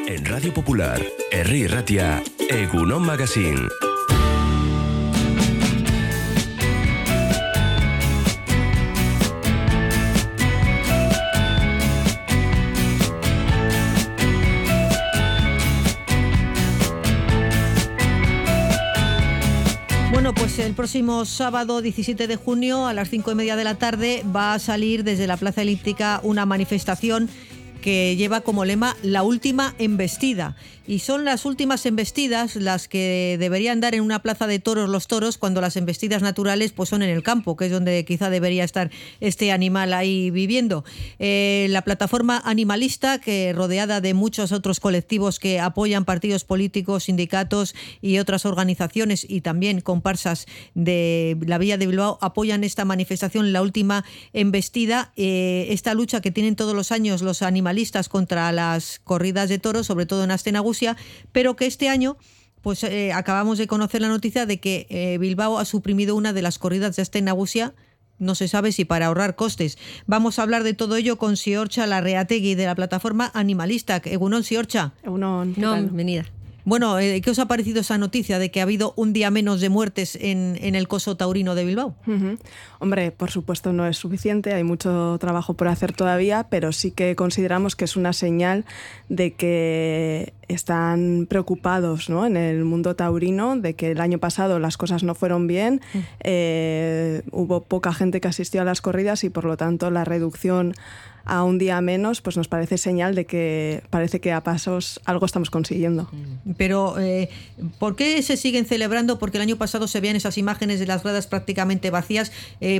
En Radio Popular, Herri Ratia, Egunon Magazine. Bueno, pues el próximo sábado 17 de junio a las 5:30 de la tarde va a salir desde la Plaza Elíptica una manifestación que lleva como lema la última embestida. Y son las últimas embestidas las que deberían dar en una plaza de toros los toros, cuando las embestidas naturales pues son en el campo, que es donde quizá debería estar este animal ahí viviendo. La plataforma animalista, que rodeada de muchos otros colectivos que apoyan partidos políticos, sindicatos y otras organizaciones, y también comparsas de la Villa de Bilbao, apoyan esta manifestación, la última embestida, esta lucha que tienen todos los años los animalistas contra las corridas de toros, sobre todo en Astenagusia, pero que este año pues acabamos de conocer la noticia de que Bilbao ha suprimido una de las corridas de Astenagusia. No se sabe si para ahorrar costes. Vamos a hablar de todo ello con Ziortza Larreategui, de la plataforma animalista. Egunon, Ziortza. Egunon, no, bienvenida. Bueno, ¿qué os ha parecido esa noticia de que ha habido un día menos de muertes en el coso taurino de Bilbao? Hombre, por supuesto no es suficiente, hay mucho trabajo por hacer todavía, pero sí que consideramos que es una señal de que están preocupados, ¿no?, en el mundo taurino, de que el año pasado las cosas no fueron bien, hubo poca gente que asistió a las corridas y por lo tanto la reducción a un día menos pues nos parece señal de que parece que a pasos algo estamos consiguiendo. Pero ¿por qué se siguen celebrando? Porque el año pasado se veían esas imágenes de las gradas prácticamente vacías.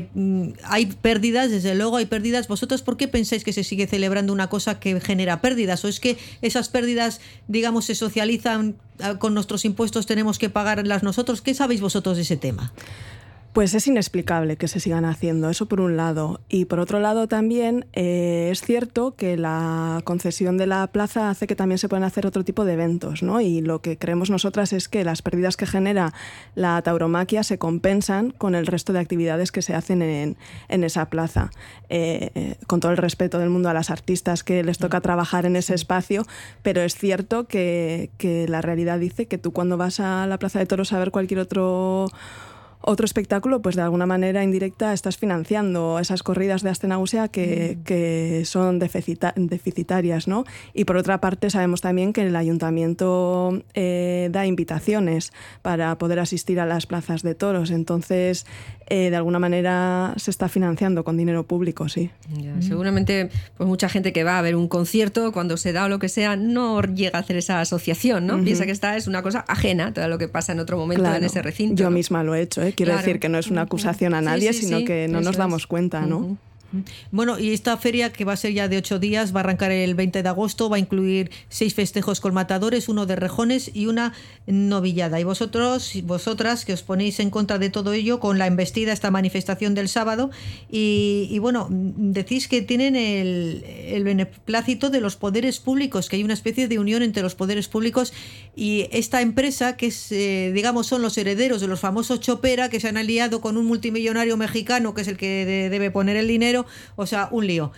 Hay pérdidas, desde luego hay pérdidas. ¿Vosotros por qué pensáis que se sigue celebrando una cosa que genera pérdidas? ¿O es que esas pérdidas, digamos, se socializan con nuestros impuestos, tenemos que pagarlas nosotros? ¿Qué sabéis vosotros de ese tema? Pues es inexplicable que se sigan haciendo, eso por un lado. Y por otro lado también es cierto que la concesión de la plaza hace que también se puedan hacer otro tipo de eventos, ¿no? Y lo que creemos nosotras es que las pérdidas que genera la tauromaquia se compensan con el resto de actividades que se hacen en esa plaza. Con todo el respeto del mundo a las artistas que les toca trabajar en ese espacio, pero es cierto que la realidad dice que tú cuando vas a la Plaza de Toros a ver cualquier otro espectáculo, pues de alguna manera indirecta estás financiando esas corridas de Astenagusia que son deficitarias, ¿no? Y por otra parte sabemos también que el ayuntamiento da invitaciones para poder asistir a las plazas de toros, entonces de alguna manera se está financiando con dinero público, sí. Ya, seguramente pues mucha gente que va a ver un concierto, cuando se da o lo que sea, no llega a hacer esa asociación, ¿no? Piensa que esta es una cosa ajena a todo lo que pasa en otro momento, claro, en ese recinto. Yo ¿no? misma lo he hecho, Quiero decir que no es una acusación a nadie, sino que no nos damos cuenta, ¿no? Bueno, y esta feria, que va a ser ya de 8 días, va a arrancar el 20 de agosto, va a incluir 6 festejos con matadores, 1 de rejones y una novillada. Y vosotras, que os ponéis en contra de todo ello con la embestida, esta manifestación del sábado, y bueno, decís que tienen el beneplácito de los poderes públicos, que hay una especie de unión entre los poderes públicos y esta empresa, que es, digamos, son los herederos de los famosos Chopera, que se han aliado con un multimillonario mexicano, que es el que debe poner el dinero. O sea, un lío.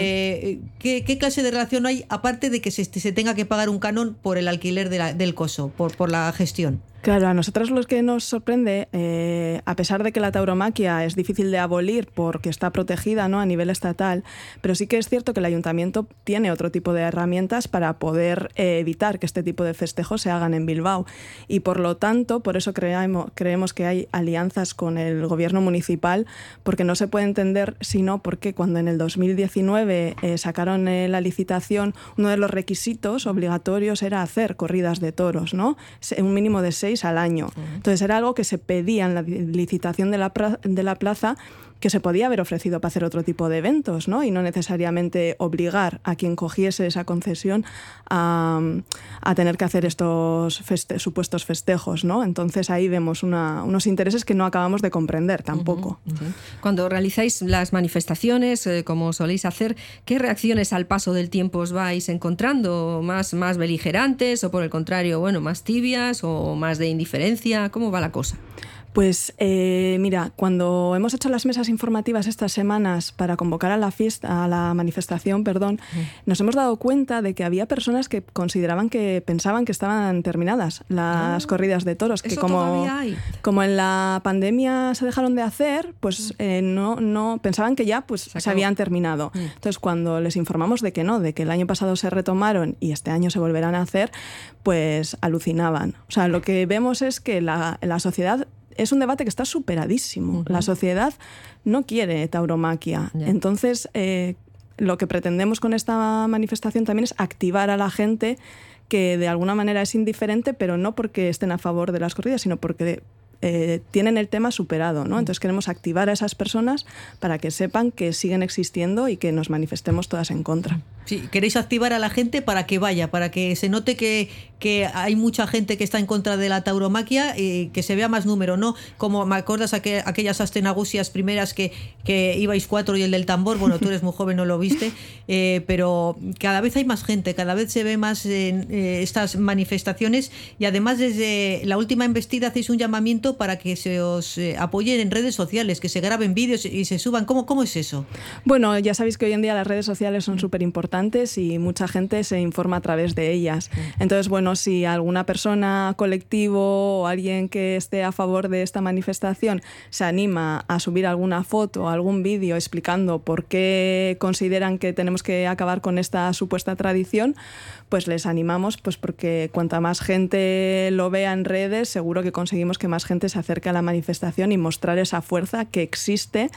¿Qué clase de relación hay, aparte de que se tenga que pagar un canon por el alquiler del coso, por la gestión? Claro, a nosotros lo que nos sorprende, a pesar de que la tauromaquia es difícil de abolir porque está protegida, ¿no?, a nivel estatal, pero sí que es cierto que el ayuntamiento tiene otro tipo de herramientas para poder evitar que este tipo de festejos se hagan en Bilbao. Y por lo tanto, por eso creemos que hay alianzas con el gobierno municipal, porque no se puede entender sino porque cuando en el 2019 sacaron la licitación, uno de los requisitos obligatorios era hacer corridas de toros, ¿no? Un mínimo de 6 al año. Entonces era algo que se pedía en la licitación de la plaza, que se podía haber ofrecido para hacer otro tipo de eventos, ¿no? Y no necesariamente obligar a quien cogiese esa concesión a tener que hacer estos supuestos festejos, ¿no? Entonces ahí vemos unos intereses que no acabamos de comprender tampoco. Cuando realizáis las manifestaciones, como soléis hacer, ¿qué reacciones al paso del tiempo os vais encontrando? ¿Más beligerantes o por el contrario, bueno, más tibias o más de indiferencia? ¿Cómo va la cosa? Pues mira, cuando hemos hecho las mesas informativas estas semanas para convocar a la manifestación, nos hemos dado cuenta de que había personas que pensaban que estaban terminadas las corridas de toros, que como en la pandemia se dejaron de hacer, pues no pensaban que ya pues se habían terminado. Entonces, cuando les informamos de que no, de que el año pasado se retomaron y este año se volverán a hacer, pues alucinaban. O sea, lo que vemos es que la sociedad es un debate que está superadísimo. La sociedad no quiere tauromaquia. Entonces, lo que pretendemos con esta manifestación también es activar a la gente que de alguna manera es indiferente, pero no porque estén a favor de las corridas, sino porque tienen el tema superado, ¿no? Entonces queremos activar a esas personas para que sepan que siguen existiendo y que nos manifestemos todas en contra. Sí, queréis activar a la gente para que vaya, para que se note que hay mucha gente que está en contra de la tauromaquia y que se vea más número, ¿no? Como me acuerdas aquellas astenagusias primeras que ibais 4 y el del tambor, bueno, tú eres muy joven, no lo viste, pero cada vez hay más gente, cada vez se ve más en estas manifestaciones y además desde la última embestida hacéis un llamamiento para que se os apoyen en redes sociales, que se graben vídeos y se suban. ¿Cómo es eso? Bueno, ya sabéis que hoy en día las redes sociales son súper importantes y mucha gente se informa a través de ellas. Entonces, bueno, si alguna persona, colectivo o alguien que esté a favor de esta manifestación se anima a subir alguna foto o algún vídeo explicando por qué consideran que tenemos que acabar con esta supuesta tradición, pues les animamos, pues porque cuanta más gente lo vea en redes, seguro que conseguimos que más gente se acerque a la manifestación y mostrar esa fuerza que existe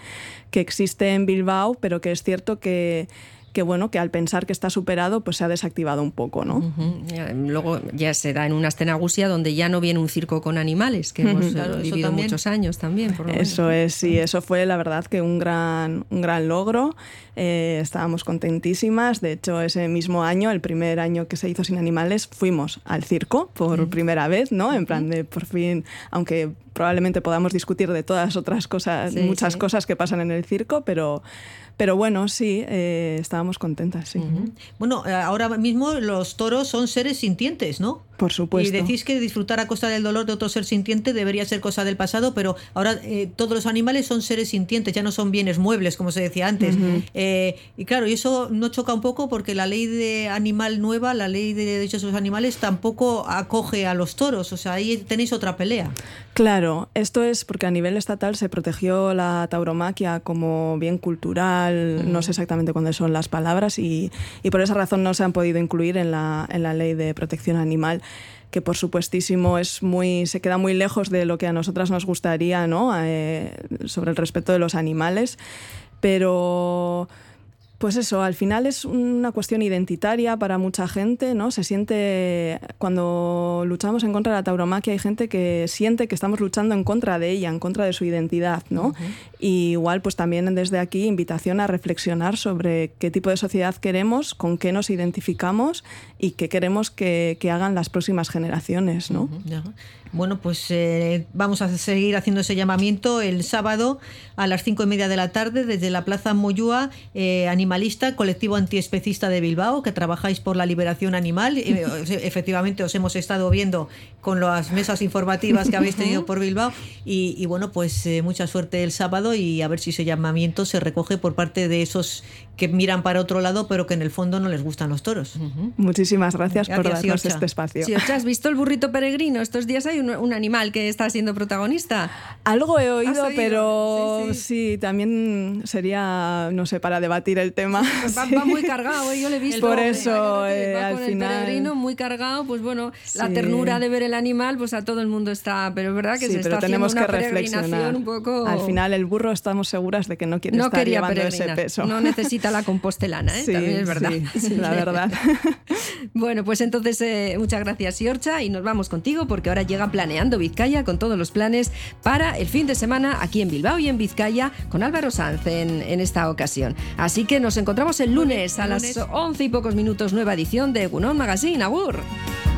en Bilbao, pero que es cierto que al pensar que está superado, pues se ha desactivado un poco, ¿no? Luego ya se da en una astenagusia donde ya no viene un circo con animales, que hemos vivido muchos años también. Por lo menos. Eso es, sí, eso fue la verdad que un gran logro. Estábamos contentísimas. De hecho, ese mismo año, el primer año que se hizo sin animales, fuimos al circo por primera vez, ¿no? En plan de por fin, aunque probablemente podamos discutir de todas otras cosas, muchas cosas que pasan en el circo, pero bueno, sí, estábamos contentas, sí. Bueno, ahora mismo los toros son seres sintientes, ¿no? Por supuesto. Y decís que disfrutar a costa del dolor de otro ser sintiente debería ser cosa del pasado, pero ahora todos los animales son seres sintientes, ya no son bienes muebles, como se decía antes. Y claro, y eso no choca un poco porque la ley de animal nueva, la ley de derechos de los animales, tampoco acoge a los toros. O sea, ahí tenéis otra pelea. Claro, esto es porque a nivel estatal se protegió la tauromaquia como bien cultural, no sé exactamente cuáles son las palabras, y por esa razón no se han podido incluir en la ley de protección animal, que por supuestísimo se queda muy lejos de lo que a nosotras nos gustaría, ¿no? Sobre el respeto de los animales, pero pues eso, al final es una cuestión identitaria para mucha gente, ¿no? Se siente, cuando luchamos en contra de la tauromaquia, hay gente que siente que estamos luchando en contra de ella, en contra de su identidad, ¿no? Y igual, pues también desde aquí, invitación a reflexionar sobre qué tipo de sociedad queremos, con qué nos identificamos y qué queremos que hagan las próximas generaciones, ¿no? Bueno, pues vamos a seguir haciendo ese llamamiento el sábado a las 5:30 de la tarde desde la Plaza Moyúa, Animalista, colectivo antiespecista de Bilbao, que trabajáis por la liberación animal. Efectivamente, os hemos estado viendo con las mesas informativas que habéis tenido por Bilbao y bueno, pues mucha suerte el sábado y a ver si ese llamamiento se recoge por parte de esos que miran para otro lado, pero que en el fondo no les gustan los toros. Muchísimas gracias por darnos este espacio. Si os has visto el burrito peregrino, estos días hay un animal que está siendo protagonista. Algo he oído, pero sí, también sería, no sé, para debatir el tema. Pues va muy cargado, yo le he visto. Por eso, al final... el peregrino muy cargado, pues bueno, la ternura de ver el animal, pues a todo el mundo está, pero es verdad que se está haciendo una peregrinación un poco... Al final el burro estamos seguras de que no quiere estar llevando ese peso. No necesita la compostelana, sí, también es verdad. Sí, la verdad. Bueno, pues entonces muchas gracias, Siorcha, y nos vamos contigo porque ahora llega Planeando Vizcaya con todos los planes para el fin de semana aquí en Bilbao y en Vizcaya con Álvaro Sanz en esta ocasión. Así que nos encontramos el lunes a las 11 y pocos minutos, nueva edición de Egunon Magazine. Agur.